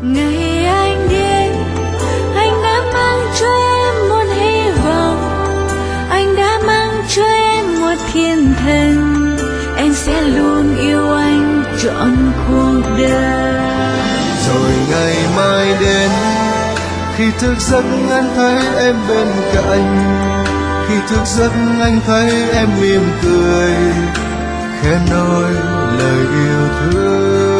Ngày anh đến, anh đã mang cho em một hy vọng, anh đã mang cho em một thiên thần. Em sẽ luôn yêu anh trọn cuộc đời. Rồi ngày mai đến, khi thức giấc anh thấy em bên cạnh, khi thức giấc anh thấy em mỉm cười, khẽ nói lời yêu thương.